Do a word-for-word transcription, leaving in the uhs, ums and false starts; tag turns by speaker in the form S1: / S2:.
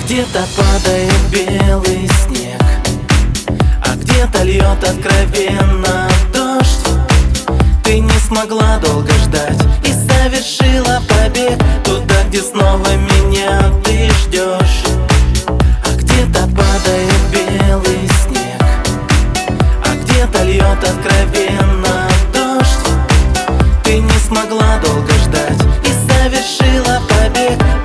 S1: Где-то падает белый снег, а где-то льет откровенно дождь. Ты не смогла долго ждать и совершила побег туда, где снова меня ты ждешь. А где-то падает белый снег, а где-то льет откровенно дождь. Ты не смогла долго ждать и совершила побег